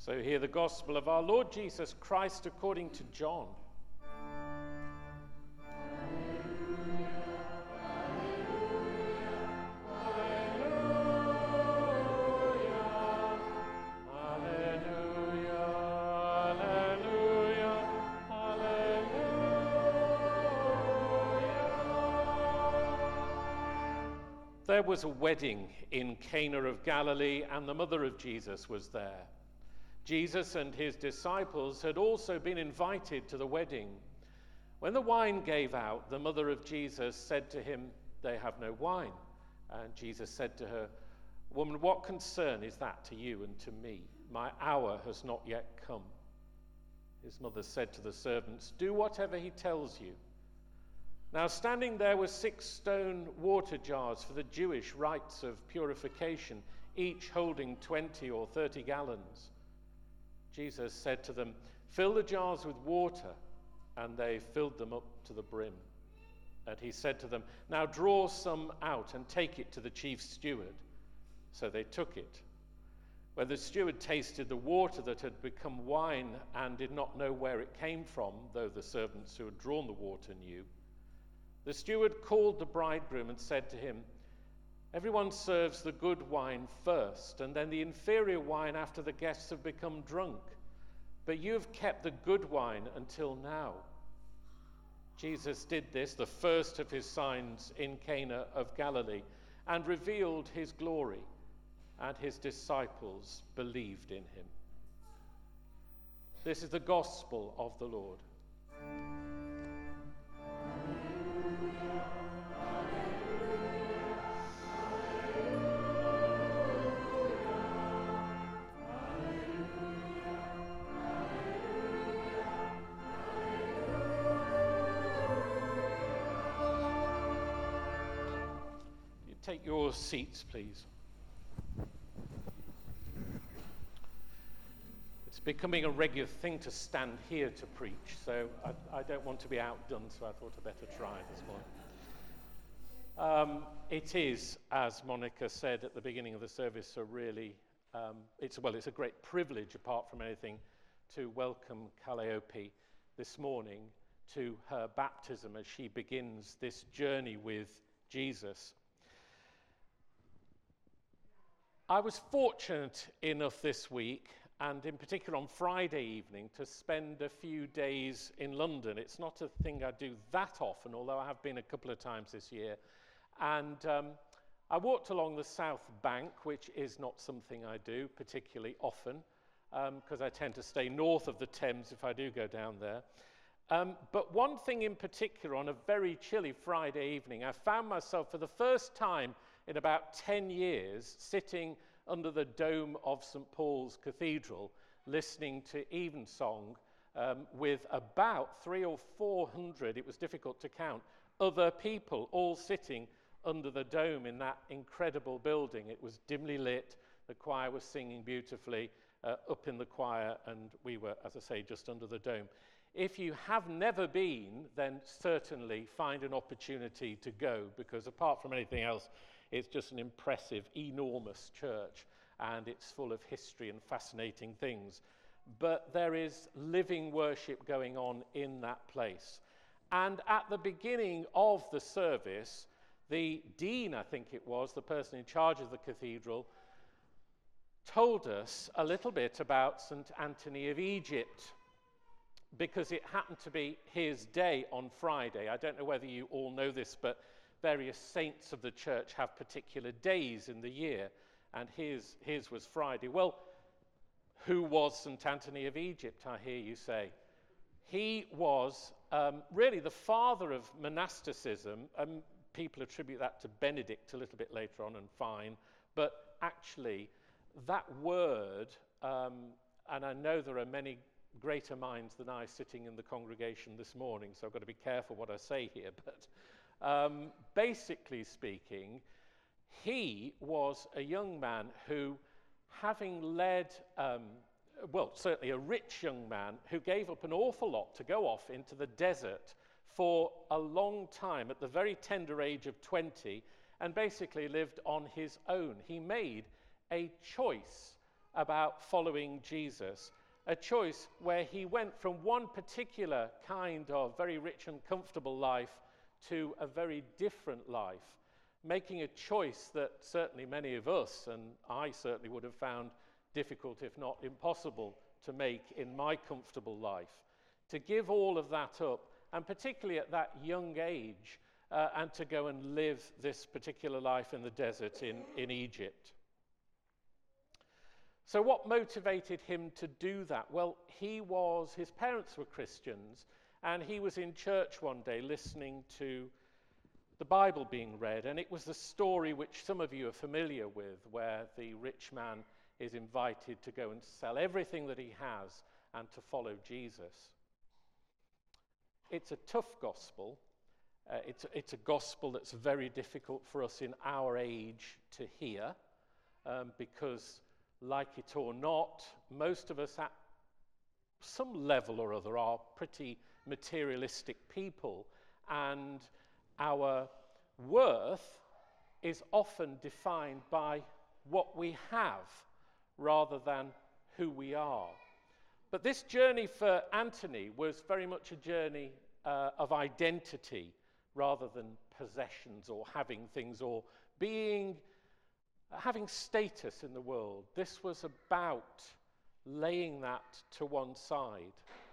So hear the gospel of our Lord Jesus Christ according to John. There was a wedding in Cana of Galilee, and the mother of Jesus was there. Jesus and his disciples had also been invited to the wedding. When the wine gave out, the mother of Jesus said to him, "They have no wine." And Jesus said to her, "Woman, what concern is that to you and to me? My hour has not yet come." His mother said to the servants, "Do whatever he tells you." Now standing there were 6 stone water jars for the Jewish rites of purification, each holding 20 or 30 gallons. Jesus said to them, "Fill the jars with water," and they filled them up to the brim. And he said to them, "Now draw some out and take it to the chief steward." So they took it. When the steward tasted the water that had become wine and did not know where it came from, though the servants who had drawn the water knew, the steward called the bridegroom and said to him, "Everyone serves the good wine first, and then the inferior wine after the guests have become drunk. But you have kept the good wine until now." Jesus did this, the first of his signs in Cana of Galilee, and revealed his glory, and his disciples believed in him. This is the gospel of the Lord. Take your seats, please. It's becoming a regular thing to stand here to preach, so I don't want to be outdone, so I thought I'd better try this morning. It is, as Monica said at the beginning of the service, it's a great privilege, apart from anything, to welcome Calliope this morning to her baptism as she begins this journey with Jesus. I was fortunate enough this week, and in particular on Friday evening, to spend a few days in London. It's not a thing I do that often, although I have been a couple of times this year. And I walked along the South Bank, which is not something I do particularly often, because I tend to stay north of the Thames if I do go down there. But one thing in particular, on a very chilly Friday evening, I found myself for the first time in about 10 years sitting under the dome of St. Paul's Cathedral, listening to evensong with about 300 or 400, it was difficult to count, other people all sitting under the dome in that incredible building. It was dimly lit, the choir was singing beautifully up in the choir, and we were, as I say, just under the dome. If you have never been, then certainly find an opportunity to go, because apart from anything else, it's just an impressive, enormous church, and it's full of history and fascinating things. But there is living worship going on in that place. And at the beginning of the service, the dean, I think it was, the person in charge of the cathedral, told us a little bit about St. Anthony of Egypt, because it happened to be his day on Friday. I don't know whether you all know this, but various saints of the church have particular days in the year, and his was Friday. Well, who was St. Anthony of Egypt, I hear you say? He was really the father of monasticism. People attribute that to Benedict a little bit later on, and fine, but actually that word, and I know there are many greater minds than I sitting in the congregation this morning, so I've got to be careful what I say here, but basically speaking, he was a young man who, having led, certainly a rich young man, who gave up an awful lot to go off into the desert for a long time at the very tender age of 20, and basically lived on his own. He made a choice about following Jesus, a choice where he went from one particular kind of very rich and comfortable life to a very different life, making a choice that certainly many of us, and I certainly would have found difficult, if not impossible, to make in my comfortable life, to give all of that up, and particularly at that young age, and to go and live this particular life in the desert in Egypt. So what motivated him to do that? Well, his parents were Christians, and he was in church one day listening to the Bible being read, and it was the story which some of you are familiar with, where the rich man is invited to go and sell everything that he has and to follow Jesus. It's a tough gospel. It's a gospel that's very difficult for us in our age to hear, because, like it or not, most of us at some level or other are pretty materialistic people, and our worth is often defined by what we have rather than who we are. But this journey for Anthony was very much a journey of identity rather than possessions or having things or having status in the world. This was about laying that to one side.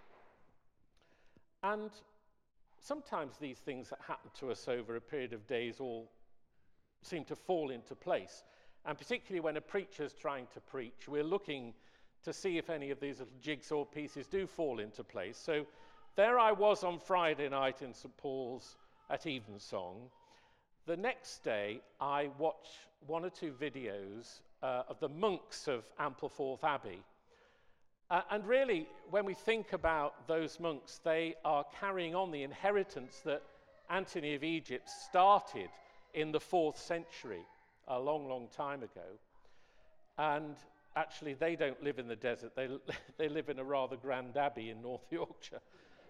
And sometimes these things that happen to us over a period of days all seem to fall into place. And particularly when a preacher's trying to preach, we're looking to see if any of these little jigsaw pieces do fall into place. So there I was on Friday night in St. Paul's at Evensong. The next day, I watched one or two videos of the monks of Ampleforth Abbey. And really, when we think about those monks, they are carrying on the inheritance that Anthony of Egypt started in the 4th century, a long, long time ago. And actually, they don't live in the desert. They live in a rather grand abbey in North Yorkshire.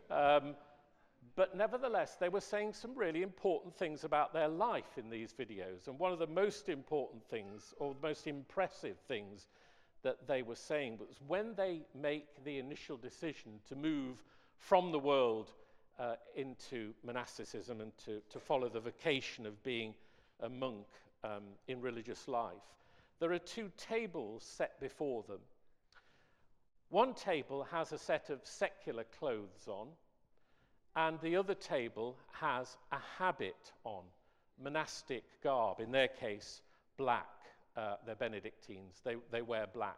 But nevertheless, they were saying some really important things about their life in these videos. And one of the most important things, or the most impressive things that they were saying, was when they make the initial decision to move from the world into monasticism and to follow the vocation of being a monk in religious life, there are 2 tables set before them. One table has a set of secular clothes on, and the other table has a habit on, monastic garb, in their case, black. They're Benedictines, they wear black.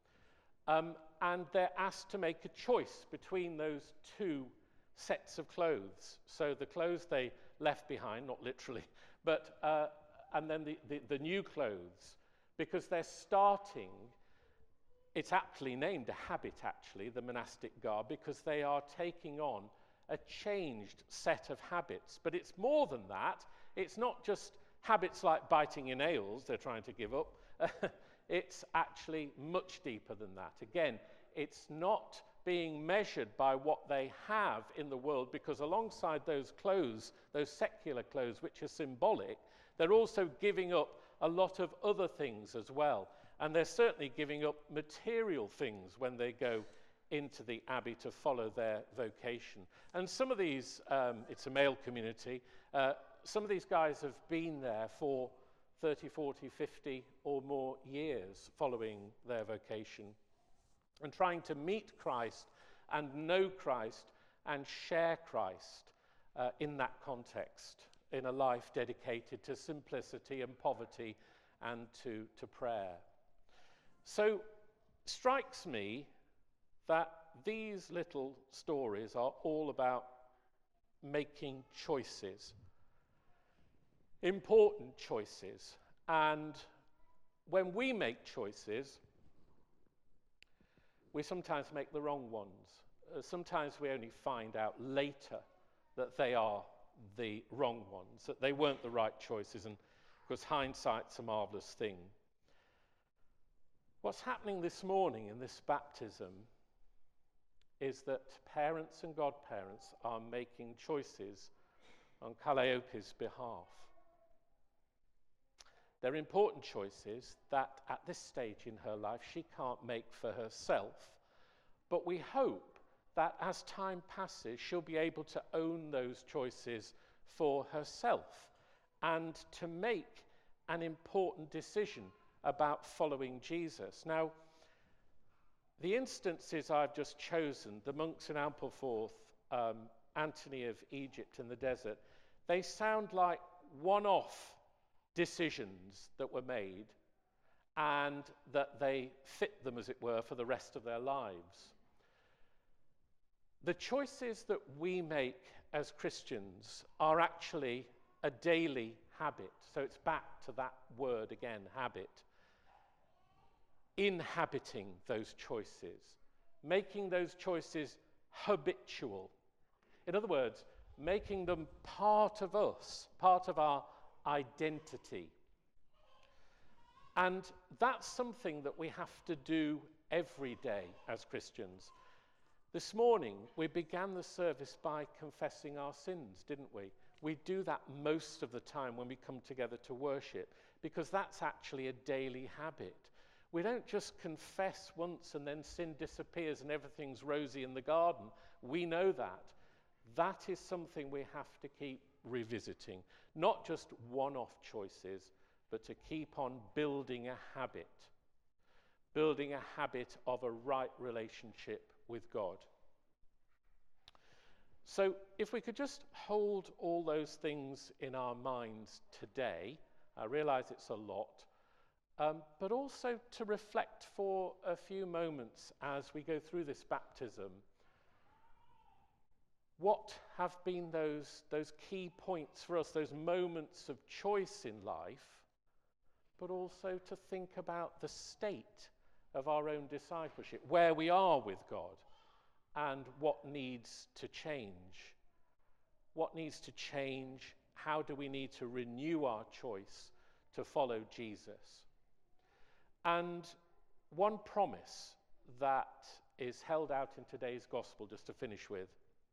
And they're asked to make a choice between those 2 sets of clothes. So the clothes they left behind, not literally, but and then the new clothes, because they're starting, it's aptly named a habit actually, the monastic garb, because they are taking on a changed set of habits. But it's more than that. It's not just habits like biting your nails they're trying to give up. It's actually much deeper than that. Again, it's not being measured by what they have in the world, because alongside those clothes, those secular clothes, which are symbolic, they're also giving up a lot of other things as well. And they're certainly giving up material things when they go into the abbey to follow their vocation. And some of these, it's a male community, some of these guys have been there for 30, 40, 50 or more years following their vocation and trying to meet Christ and know Christ and share Christ in that context, in a life dedicated to simplicity and poverty and to prayer. So it strikes me that these little stories are all about making choices, important choices. And when we make choices, we sometimes make the wrong ones. Sometimes we only find out later that they are the wrong ones, that they weren't the right choices, and because hindsight's a marvelous thing. What's happening this morning in this baptism is that parents and godparents are making choices on Calliope's behalf. They're important choices that at this stage in her life she can't make for herself, but we hope that as time passes she'll be able to own those choices for herself and to make an important decision about following Jesus. Now, the instances I've just chosen, the monks in Ampleforth, Anthony of Egypt in the desert, they sound like one-off decisions that were made and that they fit them, as it were, for the rest of their lives. The choices that we make as Christians are actually a daily habit. So it's back to that word again, habit. Inhabiting those choices, making those choices habitual. In other words, making them part of us, part of our identity. And that's something that we have to do every day as Christians. This morning, we began the service by confessing our sins, didn't we? We do that most of the time when we come together to worship, because that's actually a daily habit. We don't just confess once and then sin disappears and everything's rosy in the garden. We know that. That is something we have to keep revisiting. Not just one-off choices, but to keep on building a habit. Building a habit of a right relationship with God. So if we could just hold all those things in our minds today, I realize it's a lot, but also to reflect for a few moments as we go through this baptism. What have been those key points for us, those moments of choice in life, but also to think about the state of our own discipleship, where we are with God, and what needs to change. What needs to change? How do we need to renew our choice to follow Jesus? And one promise that is held out in today's gospel, just to finish with.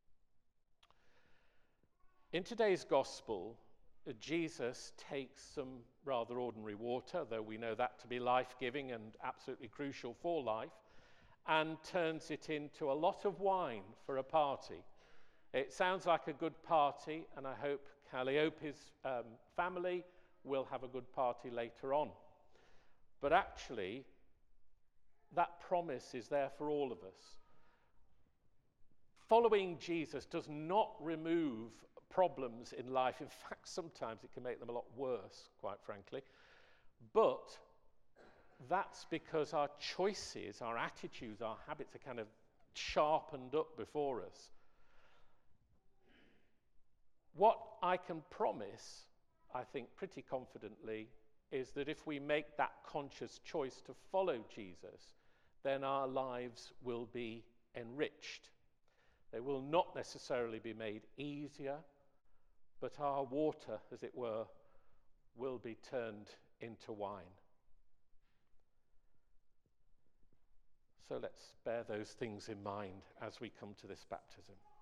In today's gospel, Jesus takes some rather ordinary water, though we know that to be life-giving and absolutely crucial for life, and turns it into a lot of wine for a party. It sounds like a good party, and I hope Calliope's family will have a good party later on. But actually, that promise is there for all of us. Following Jesus does not remove problems in life. In fact, sometimes it can make them a lot worse, quite frankly. But that's because our choices, our attitudes, our habits are kind of sharpened up before us. What I can promise, I think pretty confidently, is that if we make that conscious choice to follow Jesus, then our lives will be enriched. They will not necessarily be made easier, but our water, as it were, will be turned into wine. So let's bear those things in mind as we come to this baptism.